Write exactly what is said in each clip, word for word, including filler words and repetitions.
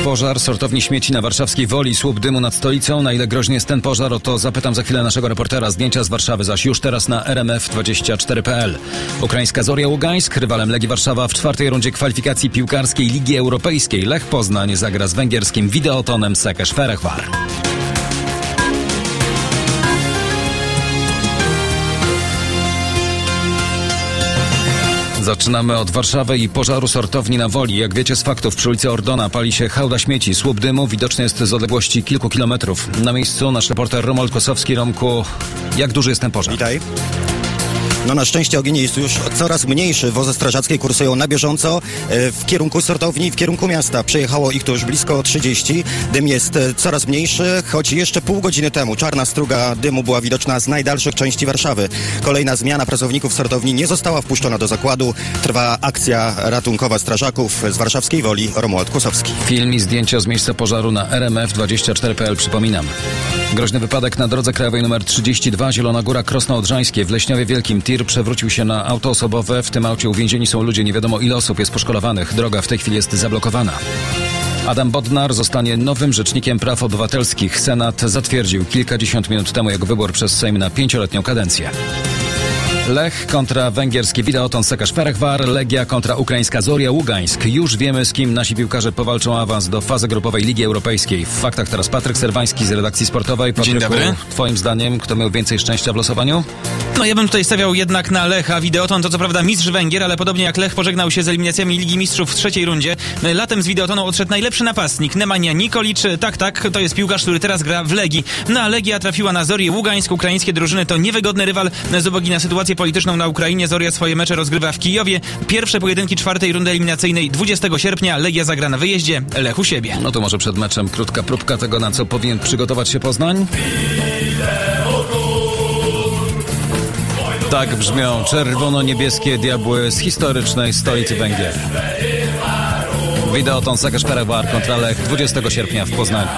Pożar sortowni śmieci na warszawskiej Woli, słup dymu nad stolicą. Na ile groźny jest ten pożar, o to zapytam za chwilę naszego reportera. Zdjęcia z Warszawy zaś już teraz na R M F dwadzieścia cztery kropka p l. Ukraińska Zoria Ługańsk, rywalem Legii Warszawa w czwartej rundzie kwalifikacji piłkarskiej Ligi Europejskiej. Lech Poznań zagra z węgierskim Videotonem Szekesfehérvár. Zaczynamy od Warszawy i pożaru sortowni na Woli. Jak wiecie z faktów, przy ulicy Ordona pali się hałda śmieci. Słup dymu widoczny jest z odległości kilku kilometrów. Na miejscu nasz reporter Romuald Kosowski. Romku, jak duży jest ten pożar? Witaj. No na szczęście ogień jest już coraz mniejszy. Wozy strażackie kursują na bieżąco w kierunku sortowni, w kierunku miasta. Przejechało ich tu już blisko trzydzieści. Dym jest coraz mniejszy, choć jeszcze pół godziny temu czarna struga dymu była widoczna z najdalszych części Warszawy. Kolejna zmiana pracowników sortowni nie została wpuszczona do zakładu. Trwa akcja ratunkowa strażaków z warszawskiej Woli. Romuald Kosowski. Film i zdjęcia z miejsca pożaru na R M F dwadzieścia cztery kropka p l. Przypominam. Groźny wypadek na drodze krajowej nr trzydzieści dwa Zielona Góra Krosno Odrzańskie. W Leśniowie Wielkim tir przewrócił się na auto osobowe. W tym aucie uwięzieni są ludzie. Nie wiadomo ile osób jest poszkodowanych. Droga w tej chwili jest zablokowana. Adam Bodnar zostanie nowym rzecznikiem praw obywatelskich. Senat zatwierdził kilkadziesiąt minut temu jego wybór przez Sejm na pięcioletnią kadencję. Lech kontra węgierski Videoton Szekesfehérvár, Legia kontra ukraińska Zoria Ługańsk. Już wiemy, z kim nasi piłkarze powalczą awans do fazy grupowej Ligi Europejskiej. W faktach teraz Patryk Serwański z redakcji sportowej. Patryku, dzień dobry. Twoim zdaniem, kto miał więcej szczęścia w losowaniu? No ja bym tutaj stawiał jednak na Lecha. Videoton to co prawda mistrz Węgier, ale podobnie jak Lech pożegnał się z eliminacjami Ligi Mistrzów w trzeciej rundzie. Latem z Videotonu odszedł najlepszy napastnik, Nemanja Nikolic. Tak, tak, to jest piłkarz, który teraz gra w Legii. No a Legia trafiła na Zorię Ługańsk. Ukraińskie drużyny to niewygodny rywal z uwagi na sytuację polityczną na Ukrainie. Zoria swoje mecze rozgrywa w Kijowie. Pierwsze pojedynki czwartej rundy eliminacyjnej dwudziestego sierpnia. Legia zagra na wyjeździe, Lech u siebie. No to może przed meczem krótka próbka tego, na co powinien przygotować się Poznań? Tak brzmią czerwono-niebieskie diabły z historycznej stolicy Węgier. Videoton Szekesfehérvár kontra Lech dwudziestego sierpnia w Poznaniu.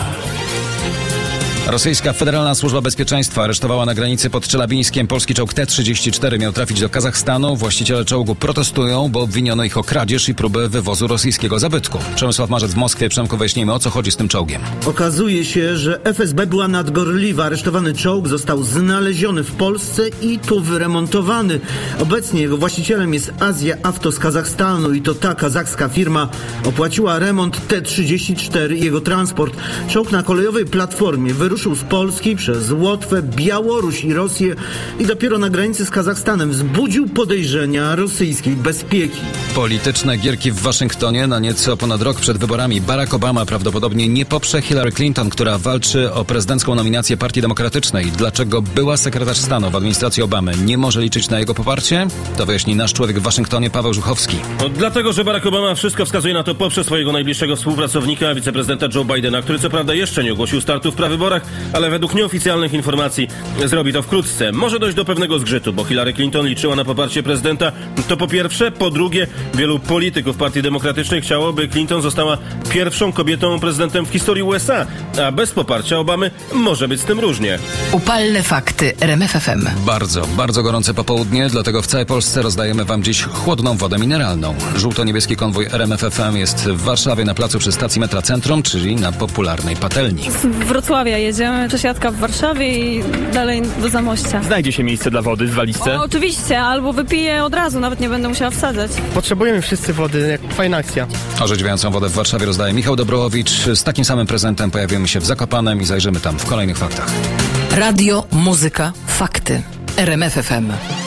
Rosyjska Federalna Służba Bezpieczeństwa aresztowała na granicy pod Czelabińskiem polski czołg T trzydzieści cztery. Miał trafić do Kazachstanu. Właściciele czołgu protestują, bo obwiniono ich o kradzież i próbę wywozu rosyjskiego zabytku. Przemysław Marzec w Moskwie. Przemku, wyjaśnijmy, o co chodzi z tym czołgiem. Okazuje się, że F S B była nadgorliwa. Aresztowany czołg został znaleziony w Polsce i tu wyremontowany. Obecnie jego właścicielem jest Azja Auto z Kazachstanu i to ta kazachska firma opłaciła remont T trzydzieści cztery i jego transport. Czołg na kolejowej platformie wyruszył z Polski przez Łotwę, Białoruś i Rosję i dopiero na granicy z Kazachstanem wzbudził podejrzenia rosyjskiej bezpieki. Polityczne gierki w Waszyngtonie na nieco ponad rok przed wyborami. Barack Obama prawdopodobnie nie poprze Hillary Clinton, która walczy o prezydencką nominację Partii Demokratycznej. Dlaczego była sekretarz stanu w administracji Obamy nie może liczyć na jego poparcie? To wyjaśni nasz człowiek w Waszyngtonie, Paweł Żuchowski. No, dlatego, że Barack Obama wszystko wskazuje na to poprze swojego najbliższego współpracownika, wiceprezydenta Joe Bidena, który co prawda jeszcze nie ogłosił startu w prawyborach, ale według nieoficjalnych informacji zrobi to wkrótce. Może dojść do pewnego zgrzytu, bo Hillary Clinton liczyła na poparcie prezydenta. To po pierwsze. Po drugie, wielu polityków Partii Demokratycznej chciało, by Clinton została pierwszą kobietą prezydentem w historii U S A, a bez poparcia Obamy może być z tym różnie. Upalne fakty R M F F M. Bardzo, bardzo gorące popołudnie, dlatego w całej Polsce rozdajemy wam dziś chłodną wodę mineralną. Żółto-niebieski konwój R M F F M jest w Warszawie na placu przy stacji metra Centrum, czyli na popularnej patelni. Z Wrocławia jedziemy, przesiadka w Warszawie i dalej do Zamościa. Znajdzie się miejsce dla wody w walizce? O, oczywiście, albo wypiję od razu, nawet nie będę musiała wsadzać. Potrzebujemy wszyscy wody, jak fajna akcja. Orzeźwiającą wodę w Warszawie rozdaje Michał Dobrołowicz. Z takim samym prezentem pojawimy się w Zakopanem i zajrzymy tam w kolejnych faktach. Radio, muzyka, fakty. R M F F M.